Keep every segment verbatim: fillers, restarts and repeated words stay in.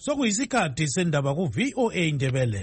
sokuyisikhathi sendaba ku V O A Ndebele.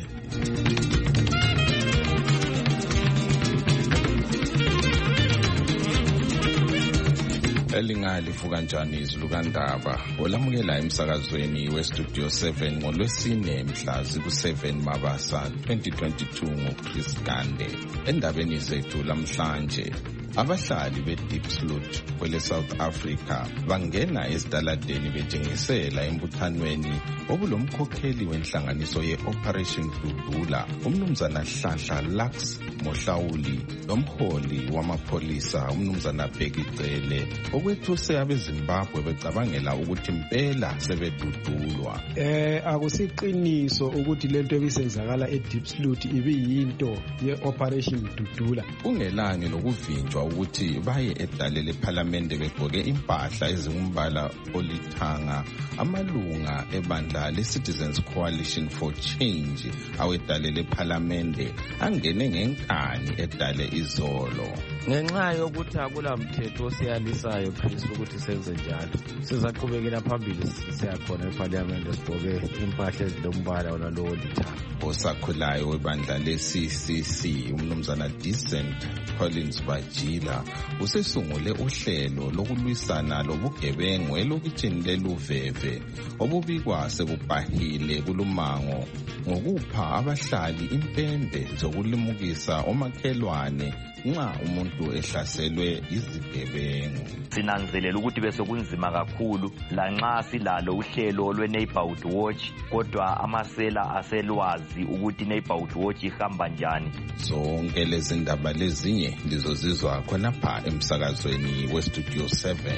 Elingalifu kanjani izulu kandaba olamukela emsakazweni westudio seven ngolwesine mhla ziku seven Mabasa twenty twenty-two ngoChris Gande. Endabeni zethu lamhlanje, abahlali beDiepsloot kwele South Africa bangena esitaladeni betshengisela embuthanweni obulomkhokheli wenhlanganiso ye-Operation Dudula, umnumzana Hlanhla Lux Mohlawuli, lomholi wamapholisa umnumzana Bhekicele, okwethuse abeZimbabwe becabangela ukuthi impela sebedudulwa. Eh akusiqiniso ukuthi lento ebisenzakala eDiepsloot ibiyinto ye-Operation Dudula. Kungelani lokuvinjwa ukuthi baye edale lePhalamende begqoke impahla ezingumbala olithanga. Amalunga ebandla le-Citizens Coalition for Change awedale lePhalamende angene ngenkani edale izolo. Ngenxa yokuthi akula mthetho osiyalisayo Chris ukuthi senze njalo, sizaqhubekela phambili siyakhona ePhalamende sigqoke impahla ezilombala olalo olithanga. Osakhulayo webandla le-C C C umnumzana Decent Collins Bajila usesungule uhlelo lokulwisana lobugebengu elokitshini leluveve obubikwa sekubhahile kulumango ngokupha abahlali impende zokulimukisa omakhelwane nxa umuntu ehlaselwe izigebengu. Sinanzelela ukuthi bese kunzima kakhulu lanxa silalo uhlelo lwe-Neighborhood Watch, kodwa amasela aselwazi ukuthi i-Neighborhood Watch ihamba njani. Zonke lezi ndaba lezinye lizozizwa khonapha emsakazweni westudio seven.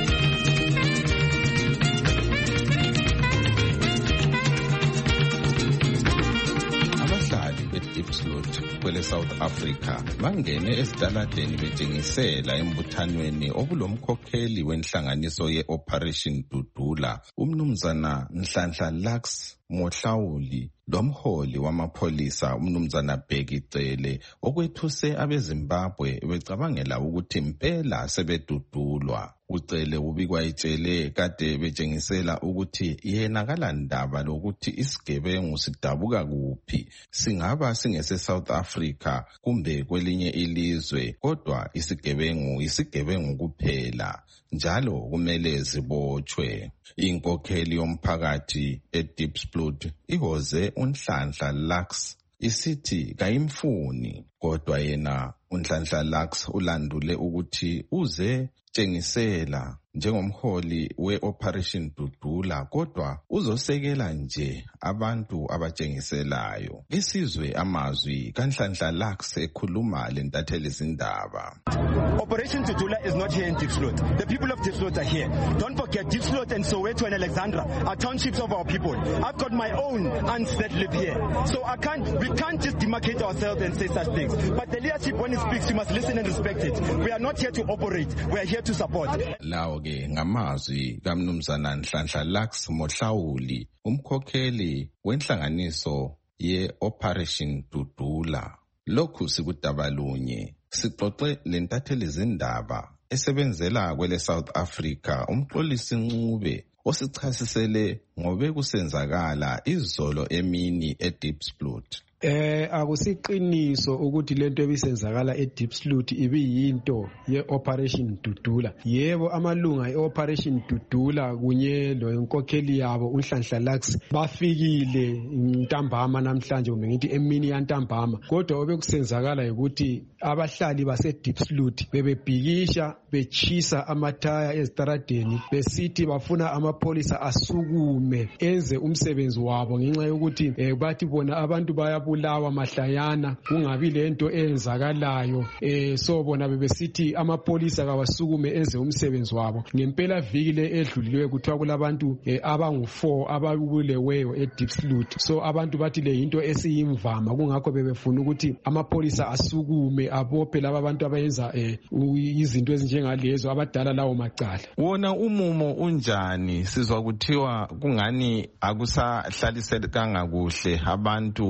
Diepsloot kwele South Africa bangene esitaladeni betshengisela embuthanweni obulomkhokheli wenhlanganiso ye-Operation Dudula, umnumzana Nhlanhla Lux Mohlawuli, lomholi wamapholisa umnumzana Bhekicele, okwethuse abeZimbabwe becabangela ukuthi impela sebedudulwa. Ucele ubikwa itshele kade betshengisela ukuthi yena kalandaba lokuthi isigebengu sidabuka kuphi, singaba singese South Africa kumbe kwelinye ilizwe, kodwa isigebengu isigebengu kuphela, njalo kumele zibotshwe. Inkokheli yomphakathi eDiepsloot ihoze uNhlanhla Lux isithi kayimfuni, kodwa yena uNhlanhla Lux ulandule ukuthi uze tshengisela njengomholi we-Operation Dudula, kodwa uzosekela nje abantu abatshengiselayo. Isizwe amazwi kaNhlanhla Lux ekhuluma lentatheli zindaba. Operation Dudula is not here in Diepsloot. The people of Diepsloot are here. Don't forget, Diepsloot and Soweto and Alexandra are townships of our people. I've got my own aunts that live here. So I can't, we can't just demarcate ourselves and say such things. But the leadership, when it speaks, you must listen and respect it. We are not here to operate. We are here to support. Lawo ke ngamazwi kaMnumzana Nhlanhla Lux Mohlawuli, umkhokheli wenhlanganiso ye-Operation Dudula. Lokhu sikudabalunye sixoxe lentatheli zindaba esebenzela kwele South Africa umxolisi Ncube osichasisele ngobe kusenzakala izolo emini eDiepsloot. Eh akusiqiniso ukuthi lento ebisenzakala eDiepsloot ibiyinto ye-Operation Dudula. Yebo, amalunga e-Operation Dudula kunye loyinkokheli yabo uNhlanhla Lux bafikile ntambama namhlanje kumbe ngithi emini yantambama, kodwa obekusenzakala ukuthi abahlali baseDiepsloot bebebhikisha bechisa amathaya ezitaradeni besithi bafuna amapholisa asukume enze umsebenzi wabo ngenxa yokuthi eh, bathi bona abantu baya bulawa mahlayana kungabi lento eyenzakalayo. Eh so bona bebesithi amapholisa kawasukume enze umsebenzi wabo. Ngempela viki le edluliwe kuthiwa kulabantu eh, abangu four ababuleweyo eDiepsloot. So abantu bathi le into esiyimvama, kungakho bebefuna ukuthi amapholisa asukume abophe laba abantu abayenza eh, izinto ezinjengalezo abadala lawo macala. Wona umumo unjani? Sizwa kuthiwa kungani akusahlalisekanga kuhle, abantu bang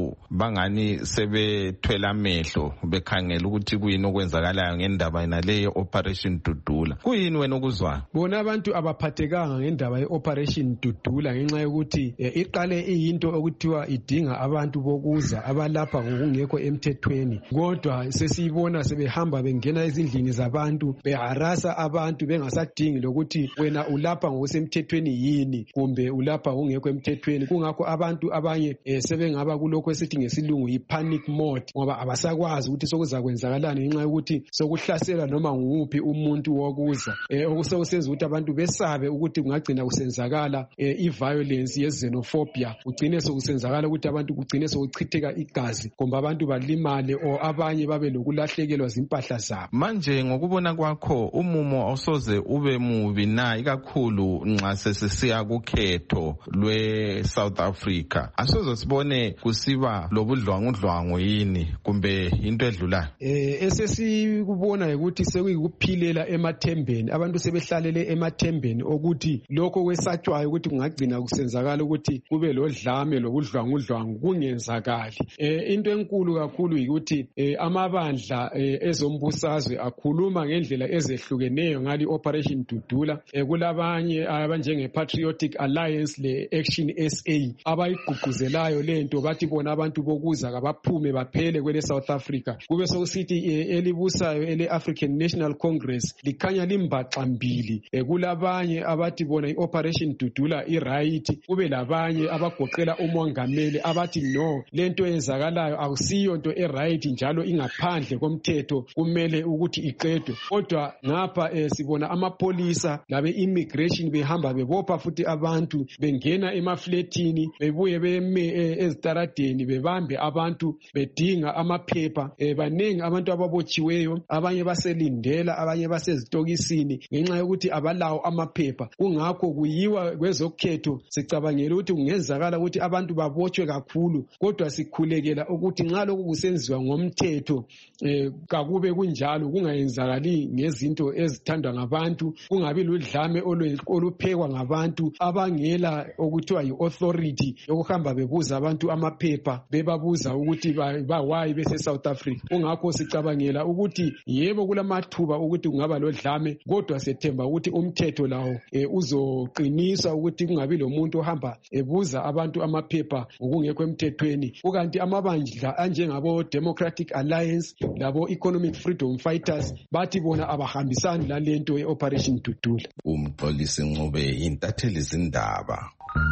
kwangani sebethwela amehlo bekhangela ukuthi kuyini okwenzakalayo ngendaba nale operation Dudula. Kuyini wena okuzwayo? Bona abantu abaphathekanga ngendaba ye-operation Dudula ngenxa yokuthi e, iqale iyinto okuthiwa idinga abantu bokuza abalapha ngokungekho emthethweni, kodwa sesiyibona sebehamba bengena ezindlini zabantu beharasa abantu bengasadingi lokuthi wena ulapha ngokusemthethweni yini kumbe ulapha ngokungekho emthethweni. Kungakho abantu abanye e, sebengaba kulokho esithi ngesilungu yi-panic mode, ngoba abasakwazi ukuthi sokuzakwenzakalani ngenxa yokuthi sokuhlasela noma nguphi umuntu wokuza e, okusekusenza ukuthi abantu besabe ukuthi kungagcina kusenzakala e, i-violence ye-xenophobia, kugcine sokusenzakala ukuthi abantu kugcine sokuchitheka igazi kumbe abantu balimale o abanye babe lokulahlekelwa zimpahla zabo. Manje ngokubona kwakho umumo awusoze ube mubi na, ikakhulu nxa sesisiya kukhetho lwe-South Africa? Asoze sibone kusiba lobudlwangudlwangu yini kumbe into edlulayo? Eh esesikubona ukuthi sekuyikuphilela emathembeni, abantu sebehlalele emathembeni okuthi lokho kwesatshwayo ukuthi kungagcina kusenzakala ukuthi kube lodlame lobudlwangudlwangu kungenzakali. Eh into enkulu kakhulu ukuthi eh, amabandla eh, ezombusazwe akhuluma ngendlela ezehlukeneyo ngali Operation Dudula. Eh, kulabanye abanjenge Patriotic Alliance le Action S A abayigqugquzelayo lento, bathi bona abantu bokuza kabaphume baphele kwele South Africa. Kube sokusithi eh, elibusayo ele African National Congress likhanya limbaxa mbili. Eh, kulabanye abathi bona i-Operation Dudula i-right, kube labanye abagoqela umongameli abathi no, lento yenzakalayo akusiyo into e-right njalo ingaphandle komthetho, kumele ukuthi iqedwe. Kodwa ngapha eh, sibona amapolisa labe immigration behamba bebopha futhi abantu, bengena emafletini bebuye beme eh, ezitaradeni bebambe abantu bedinga amaphepha. Eh, banengi abantu ababotshiweyo, abanye baselindela, abanye basezitokisini ngenxa yokuthi abalawo amaphepha. Kungakho kuyiwa kwezokhetho sicabangela ukuthi kungenzakala ukuthi abantu babotshwe kakhulu, kodwa sikhulekela ukuthi nxa lokhu kusenziwa ngomthetho eh, kakube kunjalo, kungayenzakali ngezinto ezithandwa ngabantu, kungabi ludlame oluphekwa ngabantu abangela okuthiwa yi-authority yokuhamba bebuza abantu amaphepha, bebabuza ukuthi bawayi bese South Africa. Kungakho sicabangela ukuthi yebo kulamathuba ukuthi kungaba lodlame, kodwa sethemba ukuthi umthetho lawo e, uzoqinisa ukuthi kungabi lomuntu ohamba ebuza abantu amaphepha ngokungekho emthethweni. Ukanti amabandla anjengabo Democratic Alliance labo Economic Freedom Fighters bathi bona abahambisani lalento ye-Operation Dudula. Umxolisi Ncube, intatheli zindaba.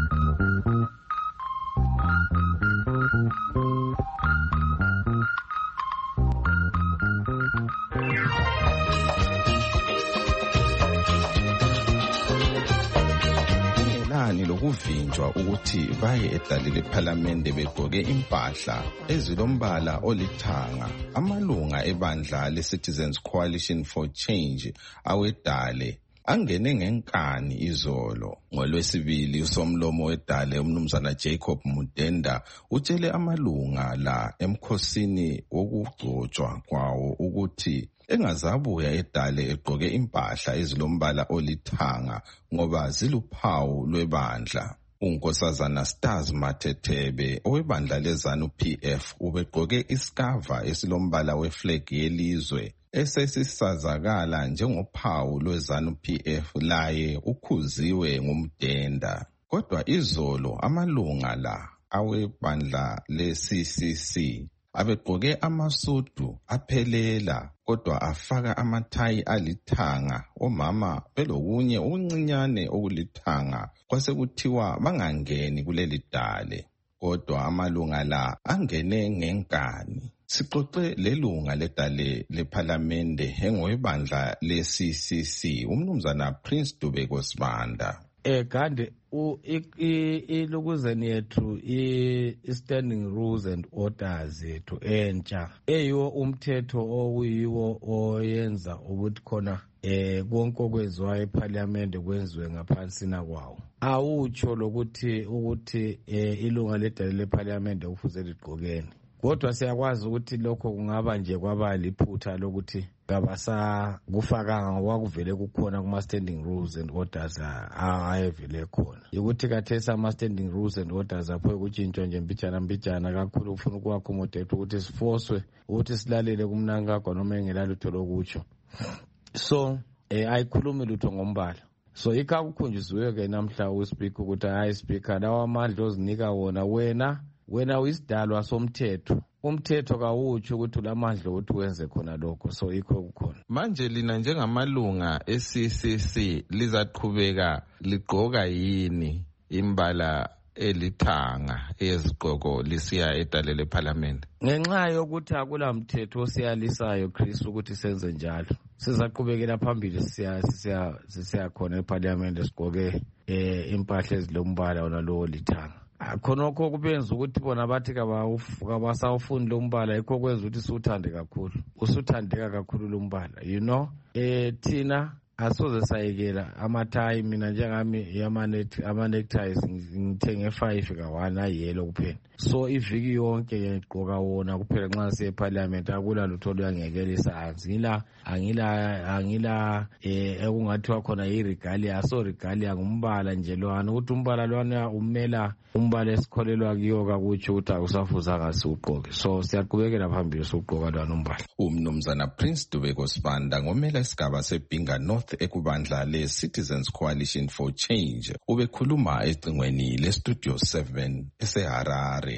Nani lokuvinjwa ukuthi baye edale lePhalamende begqoke impahla ezilombala olithanga. Amalunga ebandla le-Citizens Coalition for Change awedale angene ngenkani izolo. NgoLwesibili usomlomo wedale umnumzana Jacob Mudenda utshele amalunga la emkhosini wokugcotshwa kwawo ukuthi engazabuya edale egqoke impahla ezilombala olithanga ngoba ziluphawu lwebandla. Unkosazana Stars Matethebe owebandla leZANU P F ubegqoke iskava esilombala weflag yelizwe esesisazakala njengophawu lweZANU P F, laye ukhuziwe ngumdenda. Kodwa izolo amalunga la awebandla le-C C C abegqoke amasudu aphelela kodwa afaka amathayi alithanga, omama belokunye okuncinyane okulithanga, kwasekuthiwa bangangeni kuleli dale. Kodwa amalunga la angene ngenkani. Sixoxe lelunga ledale lePhalamende engowebandla le-C C C umnumzana Prince Dubeko Sibanda. Eh Gande ilukuzeni yethu i-standing rules and orders yethu entsha eyiwo umthetho okuyiwo oyenza ukuthi khona eh konke okwenziwayo ePhalamende kwenziwe ngaphansina kwawo. Awutsho lokuthi ukuthi eh, ilunga ledale lePhalamende kufuze ligqokeni, kodwa siyakwazi ukuthi lokho kungaba nje kwaba liphutha lokuthi kabasa kufakanga ngoba kuvele kukhona kuma standing rules and orders ayevele khona ukuthi kathesa ama standing rules and orders apho ukutshintshwa nje mbijana mbijana kakhulu ufuna ukuaccommodate ukuthi sifoswe ukuthi silalele kumnankagwa noma engelalo uthola ukutsho so eh ayikhulumi lutho ngombala so ikakukhunjisiwe ke namhla uspeak ukuthi hayi speaker lawa amandla ozinika wona wena wena uyisidalwa somthetho umthetho kawutsho ukuthi ulamandla ukuthi wenze khona lokho so ikho kukhona manje lina njengamalunga e-C C C lizaqhubeka ligqoka yini imbala elithanga ezigqoko lisiya edalele parliament ngenxa yokuthi akula mthetho osiyalisayo Chris ukuthi senze njalo sizaqhubekela phambili siya siya siya khona eparliament sigqoke eh impahla ezilombala ona lo lithanga khonokho kubenza ukuthi bona bathi kabasawufuni lo mbala ikho kwenza ukuthi siuthande kakhulu usuthandeka kakhulu lo mbala you know eh thina asoze sayekela amathayi mina njengami yamanet ama-neckties ngithenge five ka one ayelo kuphela so iviki yonke ngigqoka wona kuphela nxa siye eparliament akula lutho luyangekelisa angila angila angila eh ekungathiwa khona iregalia so regalia ngumbala nje lwana ukuthi umbala lwana umela umbala esikholelwa kiyo kakutsho ukuthi akusafuzanga siugqoke so siyaqhubekela phambili siugqoka lwana umbala umnumzana Prince Dubeko Sibanda ngomela isigaba seBhinga North ekubandla le-Citizens Coalition for Change ubekhuluma ecingweni le-Studio seven eseHarare.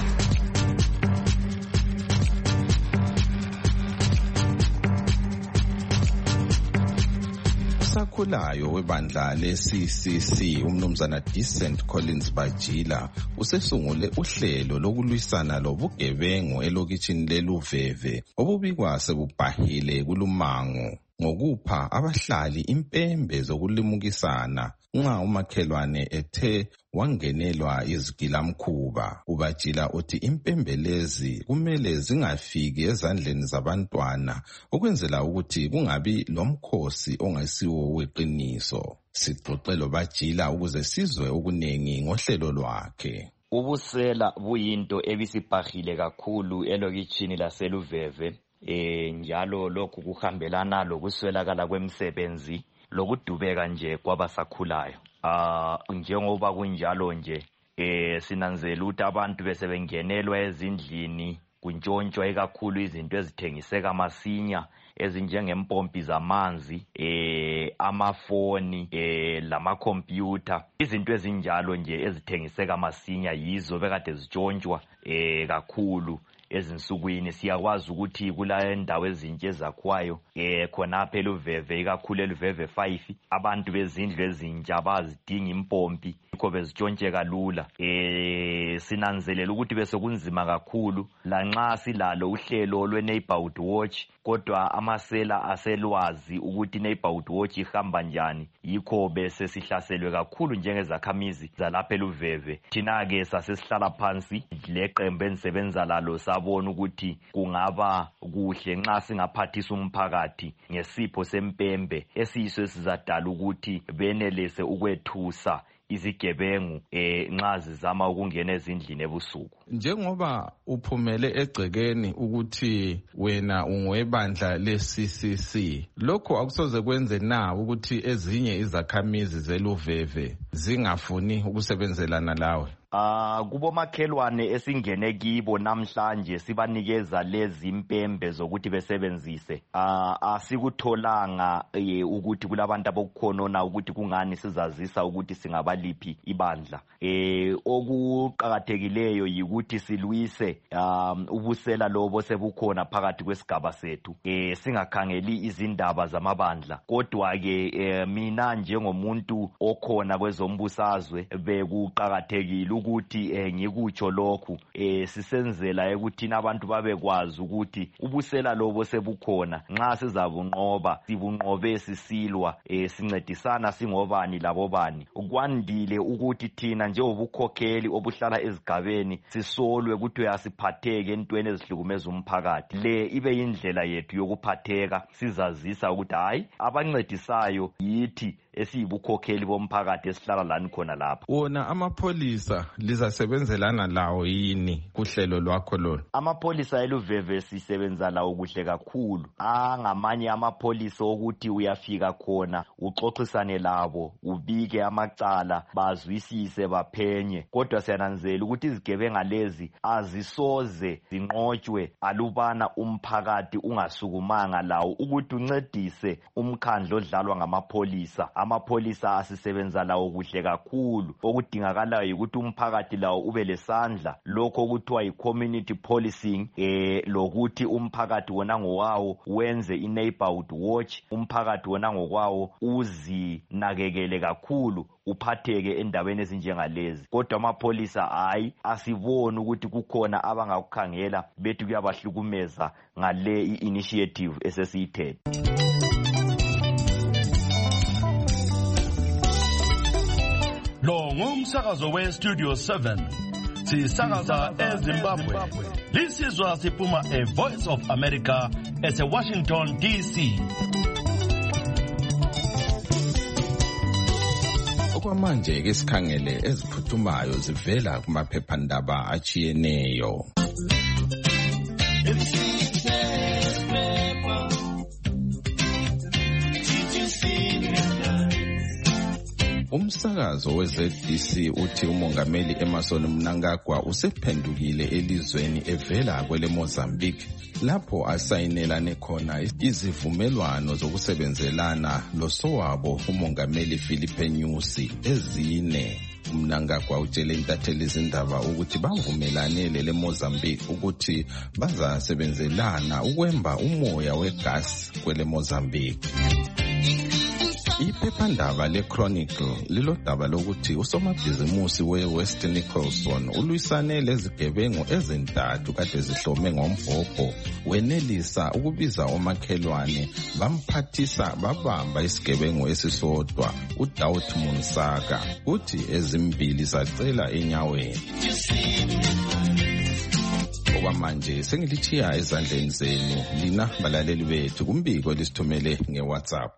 Usakhulayo webandla le-C C C umnumzana Decent Collins Bajila usesungule uhlelo lokulwisana lobugebengu elokitshini leLuveve obubikwa sebubhahile kulumango ngokupha abahlali impembe zokulimukisana nxa umakhelwane ethe wangenelwa izigilamkhuba. Ubajila uthi impembe lezi kumele zingafiki ezandleni zabantwana ukwenzela ukuthi kungabi lomkhosi ongasiwo weqiniso. Sixoxelo Bajila ukuze sizwe okunengi ngohlelo lwakhe. Ubusela buyinto ebisibhahile kakhulu elokitshini laseLuveve. Eh njalo lokhu kuhambelana lokuswelakala kwemisebenzi lokudubeka nje kwabasakhulayo. Ah njengoba kunjalo nje eh sinanzela ukuthi abantu bese bengenelwa ezindlini kuntshontshwa ekakhulu izinto ezithengiseka masinya ezinjengempompi zamanzi eh amafoni eh lamakhompyutha izinto ezinjalo nje ezithengiseka masinya yizo bekade zitshontshwa eh kakhulu ezinsukwini. Siyakwazi ukuthi kula ndawo ezintshe ezakwayo eh khonapha eLuveve ikakhulu eLuveve five abantu bezindlu ezintsha bazidinga impompi ikho bezitshontsheka lula. Eh sinanzelela ukuthi bese kunzima kakhulu lanxa silalo uhlelo lwe-Neighborhood Watch kodwa amasela aselwazi ukuthi i-Neighborhood Watch ihamba njani yikho bese sihlaselwe kakhulu njengezakhamizi zalapha eLuveve. Thina ke sasesihlala phansi leqembu ensebenza lalo sabona ukuthi kungaba kuhle nxa singaphathisa umphakathi ngesipho sempembe esiyiso esizadala ukuthi benelese ukwethusa izigebengu eh nxa zizama ukungena ezindlini ebusuku. Njengoba uphumele egcekeni ukuthi wena ungwebandla le-C C C lokho akusoze kwenze na ukuthi ezinye izakhamizi zeLuveve zingafuni ukusebenzelana lawe? Ah kubo makhelwane esingene kibo namhlanje sibanikeza lezi impembe zokuthi besebenzise. Ah asikutholanga ukuthi kulabantu abokukhonona ukuthi kungani sizazisa ukuthi singabaliphi ibandla. Eh okuqhakathekileyo yikuthi silwise um ubusela lobo sebukhona phakathi kwesigaba sethu. Eh singakhangeli izindaba zamabandla kodwa ke mina njengomuntu okhona kwezombusazwe bekuqhakathekile ukuthi eh ngikutsho lokhu eh sisenzela ukuthi abantu babekwazi ukuthi ubusela lobo sebukhona nxa sizabunqoba sibunqobe sisilwa eh sincedisana singobani labobani. Kwandile ukuthi thina njengobukhokheli obuhlala ezigabeni sisolwe ukuthi uyasiphatheke entweni ezihlukumeza umphakathi le ibe indlela yethu yokuphatheka sizazisa ukuthi hayi abancedisayo yithi esiyibukhokheli bomphakathi esihlala lani khona lapha. Wona amapholisa lizasebenzelana lawo yini kuhlelo lwakho lolu? Amapholisa eLuveve sisebenza lawo kuhle kakhulu. Angamanye amapholisa ukuthi uyafika khona uxoxisane labo, ubike amacala, bazwisise baphenye. Kodwa siyananzela ukuthi izigebenga lezi azisoze zinqotshwe alubana umphakathi ungasukumanga lawo ukuthi uncedise umkhandlo odlalwa ngamapholisa. Amapholisa asisebenza lawo kuhle kakhulu. Okudingakalayo ukuthi umphakathi lawo ube lesandla lokho okuthiwa yi-community policing, eh lokuthi umphakathi wona ngowawo wenze i-neighborhood watch, umphakathi wona ngokwawo uzinakekele kakhulu uphatheke endaweni ezinjengalezi. Kodwa amapholisa hayi asiboni ukuthi kukhona abangakukhangela bethi kuyabahlukumeza ngale i-initiative esesiyithethe. Lo ngumsakazo we-Studio seven. Sisakaza eZimbabwe. Lisizwa siphuma e-Voice of America ese-Washington D C. Okwamanje ke sikhangele eziphuthumayo zivela kumaphephandaba achiyeneyo. Umsakazo we-Z D C uthi umongameli Emmerson Mnangagwa usephendukile elizweni evela kwele Mozambique lapho asayinelane khona izivumelwano zokusebenzelana losowabo umongameli Filipe Nyusi ezine. Mnangagwa utshele intatheli izindaba ukuthi bavumelanele leMozambique ukuthi bazasebenzelana ukwemba umoya wegas kwele Mozambique. Iphephandaba le-Chronicle lilodaba lokuthi usomabhizimusi we-West Nicholson ulwisane lezigebengu ezintathu kade zihlome ngombhobho wenelisa ukubiza omakhelwane bamphathisa babamba isigebengu esisodwa uDaud Munsaka uthi ezimbili zacela enyaweni. Okwamanje sengilithiya ezandleni zenu lina balaleli bethu kumbiko lisithumele nge-WhatsApp.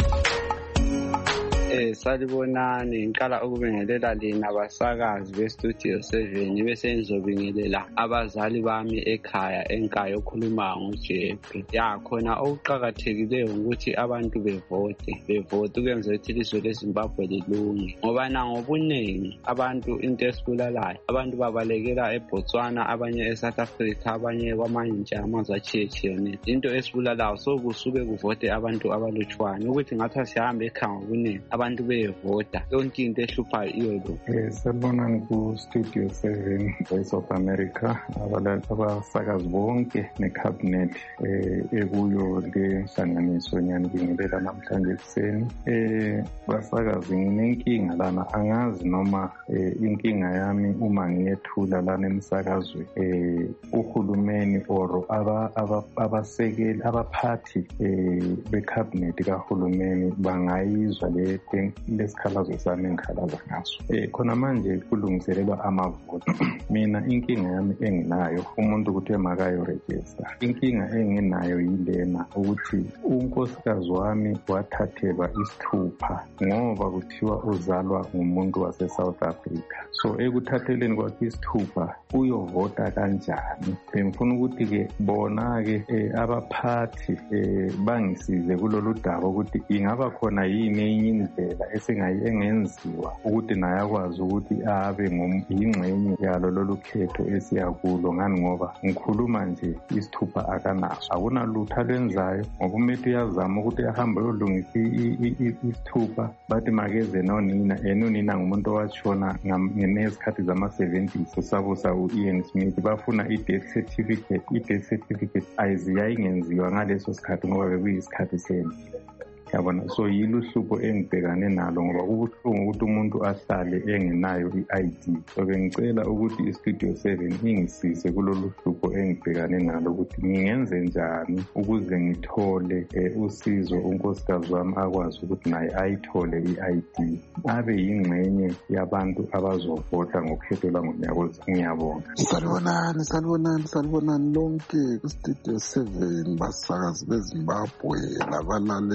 Eh salibonani ngiqala ukubingelela lina abasakazi beStudio seven bese ngizobingelela abazali bami ekhaya enkayo okhuluma ngoJeppe. Ya khona okuqhakathekileyo ukuthi abantu bevote bevote ukwenza ukuthi ilizwe leZimbabwe lilunge ngoba na ngobuningi abantu into esibulalayo abantu babalekela eBotswana abanye eSouth Africa abanye kwamanye nje amazwe achiyechiyene into esibulalayo so kusuke kuvote abantu abalutshwana ukuthi ngathi sihambe ekhaya ngobuningi abantu bevota yonke into ehlupha iyo lo. Eh sabonani ku Studio seven Voice of America abasakazi bonke necabinet eh ekuyo le hlanganiso nyanibingelela namhlanje ekseni. Eh basakazi nginenkinga lana angazi noma inkinga yami uma ngiyethula lana emsakazweni eh uhulumeni or aba abasekeli abaphathi eh becabinet kahulumeni bangayizwa le lesikhalazo sami engikhalaza ngaso. Eh khona manje kulungiselelwa amavoti. Mina inkinga yami enginayo umuntu ukuthi emakayo register. Inkinga enginayo yilena ukuthi unkosikazi wami wathathelwa isithupha ngoba kuthiwa uzalwa ngumuntu wase South Africa. So ekuthatheleni kwakhe isithupha uyovota kanjani? Bengifuna ukuthi ke bona ke abaphathi bangisize kulolu daba ukuthi ingaba khona yini enye indlela esengayengenziwa ukuthi naye akwazi ukuthi abe ngingxenye yalo lolu khetho esiyakulo ngani ngoba ngikhuluma nje isithupha akanaso akunalutho alenzayo ngoba umuntu uyazama ukuthi ahambe yolungisa isithupha bathi makeze nonina enonina ngumuntu owatshona ngesikhathi zama-seventies usabusa u-Ian Smith bafuna i-death certificate i-death certificate ayiziyayingenziwa ngaleso sikhathi ngoba bekuyisikhathi sempi. Yabona so yilo uhlupho engibhekane nalo ngoba kubuhlungu ukuthi umuntu ahlale engenayo i-I D. So bengicela ukuthi iStudio seven ingisize kulolu hlupho engibhekane nalo ukuthi ngingenze njani ukuze ngithole usizo unkosikazi wami akwazi ukuthi naye ayithole i-I D abe yingxenye yabantu abazovota ngokhetho langonyaka. Ngiyabonga. Salibonani salibonani salibonani lonke kuStudio seven basakazi beZimbabwe labalaleli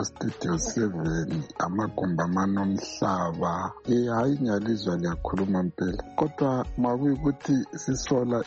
Studio seven amagumbi amanomhlaba eh hayi ngiyalizwa liyakhuluma impela kodwa makuyikuthi sisola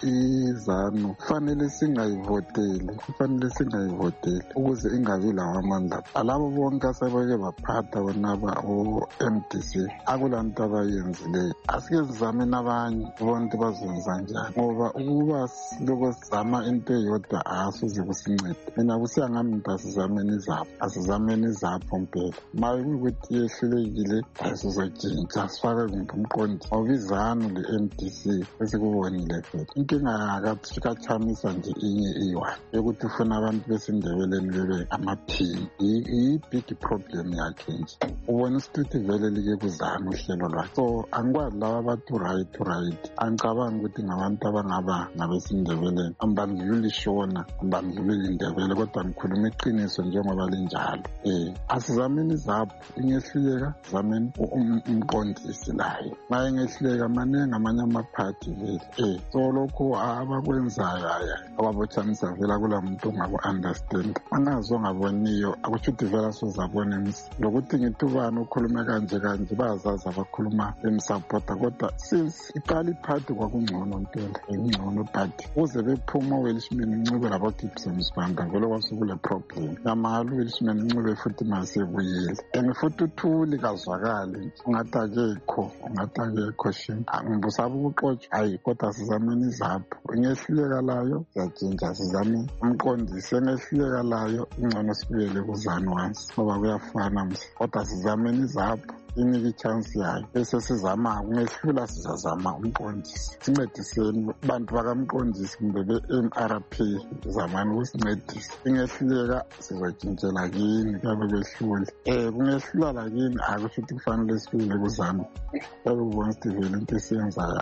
izanu fanele singayivoteli kufanele singayivoteli ukuze ingabi lawa amandla alabo bonke asebeke baphatha bonaba o-M D C akulanto abayenzileyo asike sizame nabanye bonke bazenza njani ngoba ukuba siloko sizama into eyodwa asuze kusincede mina kusiyangami into asizameni izapho asizameni izapho mpela makuyikuthi yehlulekile asizotshintsha sifake kumbe umqondi ngoba izanu le-M D C esikubonile phela inkinga akachamisa nje inye iyi-one yokuthi ufuna abantu besindebeleni bebe amaphini iyi-big problem yakhe nje ubona isituthi vele like kuzana uhlelo lwakhe so angikwazi laba abathi right right angicabangi ukuthi ngabantu abangaba ngabesindebeleni ambandlululi shona ambandlululi indebele kodwa ngikhuluma iqiniso njengoba linjalo eh asizameni izapho ingehluleka zameni umqondisi layo maye ngehluleka maningi amanye amaphathi vele eh so lokho abakwenzayo aya ababothanisa vela kula muntu ongaku-understand angazi ongaboniyo akusho ukuthi vela sozabona lokuthi ngithi ubani ukhulume kanje kanje bayazazi abakhuluma bemsapota kodwa since iqala iphathi kwakungcono mpela ingcono phathi ukuze bephuma uWelshman Ncube labo-Gibson Sibanda vele kwasukule problem ngamalo uWelshman Ncube futhi masebuyile and futhi uthuli kazwakali nje ungathi akekho ungathi akekho shini angibusaba ukuxotsha hayi kodwa sizameni izapho ingehluleka layo siyatshintsha sizame umqondisi engehluleka layo ingcono sibuyele kuzanu once ngoba kuyafana msi kodwa sizameni izapho inike ichance yayo bese sizama kungehlula sizazama umqondisi sincediseni bantu bakamqondisi kumbe be-M R P zamani ukusincedisa ingehluleka sizotshintshela kini kabe behlule um kungehlula lakini akusho ukuthi kufanele sibuyele kuzanu kabe kubona ukuthi vele into esiyenzayo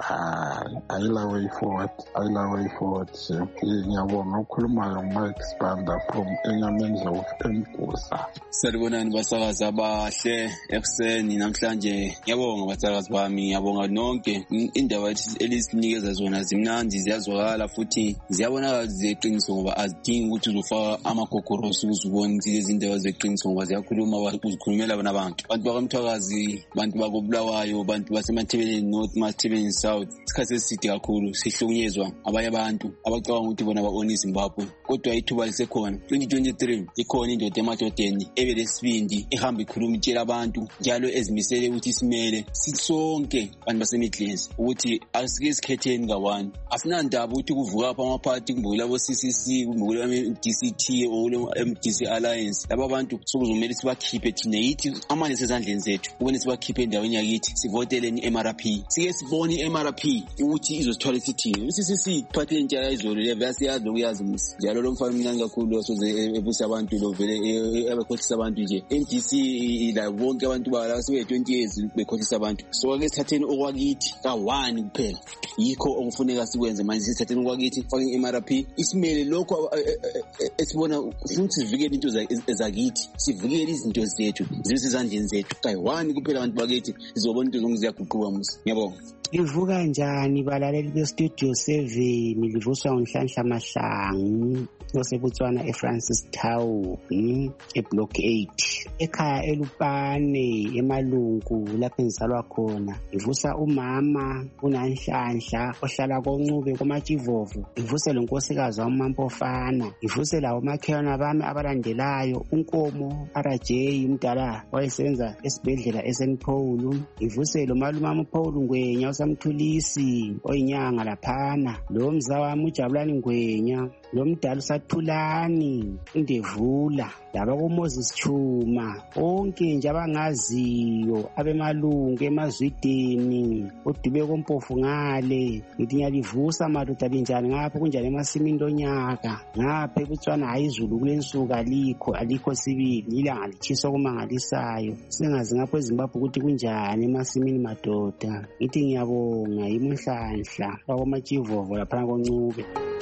ayila way forward ayila way forward ngiyabonga ukhulumayo nguMike Sibanda from Enyamendlovu eMgusa. Salibonani basakazi abahle ekuseni namhlanje ngiyabonga basakazi bami ngiyabonga nonke indaba elisinikeza zona zimnandi ziyazwakala futhi ziyabonakala zeqiniso ngoba azidingi ukuthi uzofaka amagogorosi uzubona ukuthi lezi ndaba zeqiniso ngoba ziyakhuluma uzikhulumela bona abantu abantu bakamthwakazi abantu bakobulawayo abantu basemathebeleni north mathebeleni south isikhathi eside kakhulu sihlukunyezwa abanye abantu abacabanga ukuthi bona ba-own iZimbabwe kodwa ithuba lisekhona twenty twenty-three ikhona indoda emadodeni ebelesibindi ihamba ikhuluma itshela abantu njalo ezimisele ukuthi isimele sisonke abantu baseMidlands ukuthi asike isikhetheni ngawani asinandaba ukuthi kuvuka apha amaphathi kumbe labo C C C kumbe labo D C T or M D C Alliance laba bantu sokuzomela sibakhiphe thina yithi amanje sezandleni zethu ukubona sibakhiphe endaweni yakithi sivoteleni i-M R P sike sibone i-M R P ukuthi izosithwala isithini C C C phatheni njalo izolo leve siyazi lokuyazi msi njalo lo mfana mncane kakhulu osoze ebusa abantu lo vele abakhohlisa abantu nje M D C la bonke abantu bala sibe twenty years bekhohlisa abantu so ake sithatheni okwakithi ka-one kuphela yikho okufuneka sikwenze manje sithatheni okwakithi fake i-M R P isimele lokho esibona futhi sivikele into zakithi sivikele izinto zethu zibe sezandleni zethu kayi-one kuphela abantu bakithi sizobona into zonke ziyaguquka musi ngiyabonga. Livuka njani balaleli be-Studio seven livuswa nguNhlanhla Mahlangu oseBotswana eFrancis Town eblock eight ekhaya eLupane eMalungu lapho engizalwa khona ivusa umama uNanhlanhla ohlala koNcube koMatshivovu ivuse lo nkosikazi waMampofana ivuse lawo makhelwane bami abalandelayo uNkomo R J umdala wayesenza esibhedlela eSaint Paul ivuse lo malume uPaul Ngwenya uSamthulisi oyinyanga laphana lo mzawami uJabulani Ngwenya lo mdala uSathulani uNdevula laba koMoses Chuma onke nje abangaziyo abemalungu emazwidini uDube kompofu ngale ngithi ngiyalivusa madoda linjani ngapha kunjani emasimini lonyaka ngapha eBotswana hayi izulu kulensuku alikho alikho sibili ilanga litshisa okumangalisayo singazi ngapha eZimbabwe ukuthi kunjani emasimini madoda ngithi ngiyabonga iMhlanhla bakoMatshivovu lapha koNcube.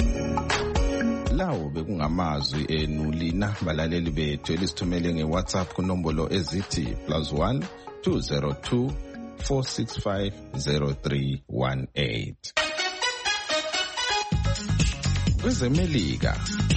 Lawo bekungamazwi enu lina balaleli bethu elisithumele ngeWhatsApp kunombolo ezithi plus one two zero two four six five zero three one eight. KwezeMelika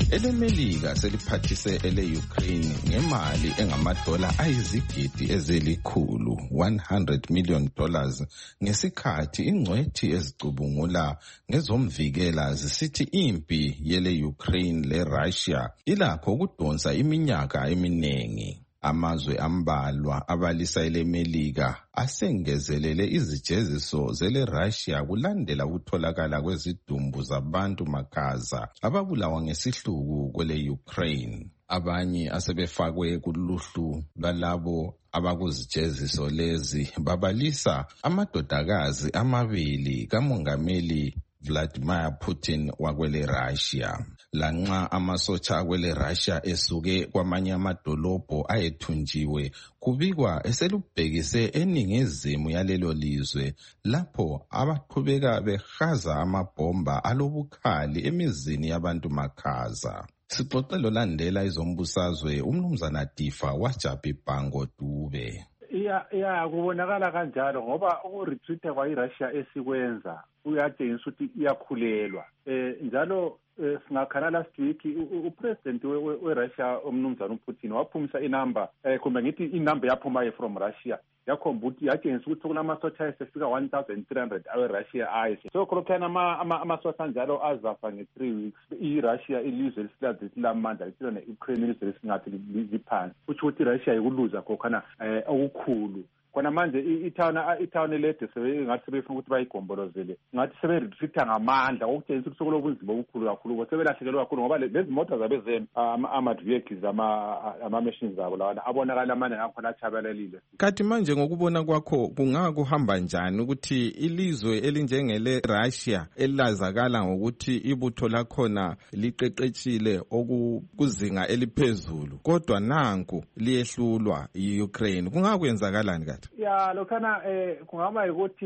elemelika seliphathise ele-Ukraine ngemali engamadola ayizigidi ezilikhulu one hundred million dollars ngesikhathi ingcwethi ezicubungula ngezomvikela zisithi impi yele-Ukraine le-Russia ilakho ukudonsa iminyaka eminengi. Amazwe ambalwa abalisa elemelika asengezelele izijeziso zele-Russia kulandela ukutholakala kwezidumbu zabantu makhaza ababulawa ngesihluku kwele-Ukraine. Abanye asebefakwe kuluhlu lwalabo abakuzijeziso lezi babalisa amadodakazi amabili kamongameli Vladimir Putin wakwele Russia. Lanxa amasotsha akwele Russia esuke kwamanye amadolobho ayethunjiwe kubikwa eselubhekise eningizimu yalelo lizwe lapho abaqhubeka behaza amabhomba alobukhali emizini yabantu makhaza. Sixoxelo landela izombusazwe umnumzana Difa waJapibhango Dube. iya iya kubonakala kanjalo ngoba ukuretreat kwa iRussia esikwenza uyatshengisa ukuthi iyakhulelwa eh njalo singakhala last week upresident weRussia umnumzana uPutin waphumisa inamba eh kumbe ngithi inamba yaphuma from Russia yakhomba ukuthi yatshengisa ukuthi kulamasotsha esefika one thousand three hundred aweRussia ayise so khona ama amasotsha njalo azafa nge three weeks iRussia ilizwe lesilazi lamandla lithina Ukraine ilizwe lesingathi liphansi futhi ukuthi iRussia ikuluza khokhana okukhulu kona manje itown itown lede sebengathi sebefuna ukuthi bayigombolozele ngathi seberetreat ngamandla okutshengisa ukuthi sokulobunzima obukhulu kakhulu ngoba sebelahlekelwa kakhulu ngoba lezi moto zabezem ama vehicles ama ama machines zabo lawana abonakala amandla ngakhona achabalelile. Kathi manje ngokubona kwakho kungaka kuhamba njani ukuthi ilizwe elinjengele Russia elazakala ngokuthi ibutho lakhona liqeqetshile okukuzinga eliphezulu kodwa nanku liyehlulwa iUkraine kungaka kwenzakalani kathi? Ya lokana eh kungaba ukuthi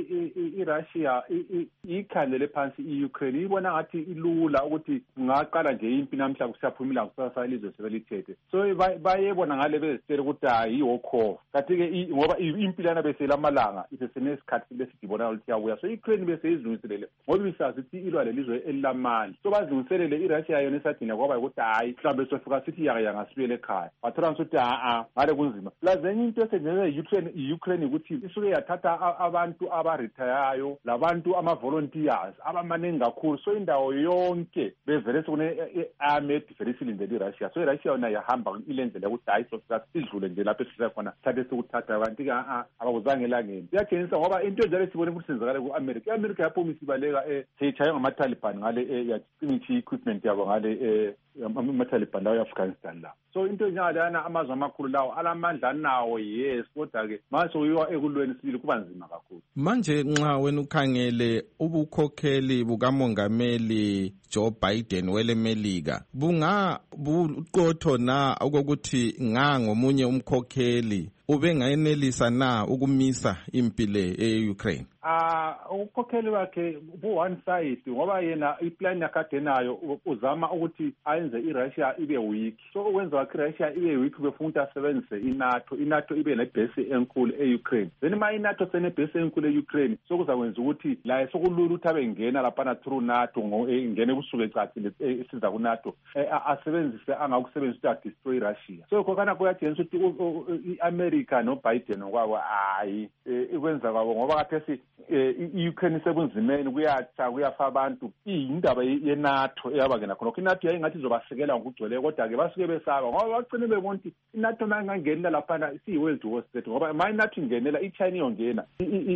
iRussia ikhandele phansi iUkraine ibona ngathi ilula ukuthi ngaqala nje impi namhla kusaphumila kusasa ilizwe sebelithethe so bayebona ngale bezitshela ukuthi hayi wokho kathi ke ngoba impi lana besela amalanga isesenesikhathi lesidibona ukuthi yabuya so iUkraine bese izungiselele ngoba isazi ukuthi ilwa lelizwe elilamali so bazungiselele iRussia yona esadina kwaba ukuthi hayi mhlambe sofika sithi yaka ngasibuyele ekhaya bathola ukuthi a a ngale kunzima lazenye into esenze Ukraine iUkraine ukuthi isuke yathatha abantu abaretireyo labantu ama volunteers abamaningi kakhulu so indawo yonke bevele sokune armed verisilindele iRussia so iRussia yona yahamba ilendlela ukuthi hayi sofika sidlule nje lapho esifika khona thathe sokuthatha abantu ke abakuzange elangeni iyatshengisa ngoba into njalo sibone ukuthi senzakala ku-America iAmerica yaphuma isibaleka seyichaye ngama-Taliban ngale yacinithi equipment yabo ngale ama-Taliban lawo e-Afghanistan la so into njalana amazwe amakhulu lawo alamandla nawo yes kodwa ke mase uyiwa ekulweni sibili kuba nzima kakhulu. Manje nxa wena ukhangele ubukhokheli bukamongameli Joe Biden welemelika bunga buqotho na okokuthi nga ngomunye umkhokheli ubengayenelisa na ukumisa impile eUkraine? Ah ukhokheli wakhe bu one side ngoba yena iplan yakade nayo uzama ukuthi ayenze iRussia ibe weak so ukwenza wakhe iRussia ibe weak befuna ukuthi asebenzise iNATO iNATO ibe nebase enkulu eUkraine then ma iNATO sene base enkulu eUkraine so kuzakwenza ukuthi la sokulula ukuthi abengena lapha na through NATO ngene kusuke ecacile esiza kuNATO asebenzise angakusebenzisa ukuthi destroy Russia so kokana kuyatshengisa ukuthi iAmerica no Biden kwabo hayi ikwenza kwabo ngoba kathesi iUkraine sebunzimeni kuyatha kuyafa abantu indaba yeNATO eyabangena khona iNATO yayingathi izobasekela ngokugcwele kodwa ke basuke besaba ngoba baqine bebona ukuthi iNATO mayingangenela lapha si world war state ngoba ma iNATO ingenela iChina iyongena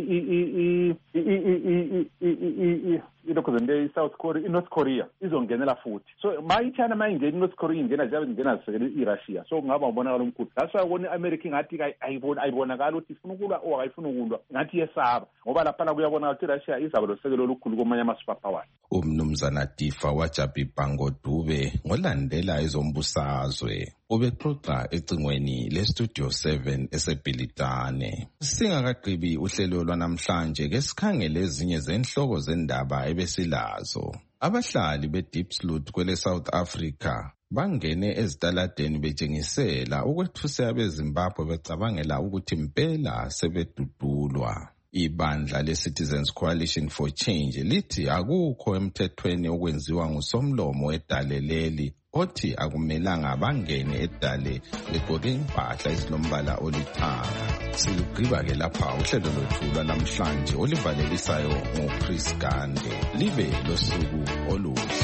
ilokuzende iSouth Korea iNorth Korea izongenela futhi so ma iChina mayingena iNorth Korea ingena nje ingena zisekela iRussia so kungaba ubonakala omkhulu that's why ubona iAmerica ngathi ayibona ayibonakala ukuthi ifuna ukulwa or ayifuna ukulwa ngathi yesaba ngoba lapha kuyabona ukuthi iRussia izaba losekelo olukhulu komanye ama-superpowers. Umnumzana Difa waJapibhango Dube ngolandela izombusazwe ubexoxa ecingweni leStudio seven eseBhilitane. Singakaqhibi uhlelo lwanamhlanje ke sikhangele ezinye zenhloko zendaba ebesilazo. Abahlali beDiepsloot kwele South Africa bangene ezitaladeni betshengisela ukwethusa abeZimbabwe becabangela ukuthi impela sebedudulwa. Ibandla le-Citizens Coalition for Change lithi akukho emthethweni okwenziwa ngusomlomo edaleleli othi akumelanga bangene edale begqoke impahla ezilombala olithanga. Silugqiba-ke lapha uhlelo lwethu lwalamhlanje olivalelisayo ngoChris Gande. Libe losuku oluhle.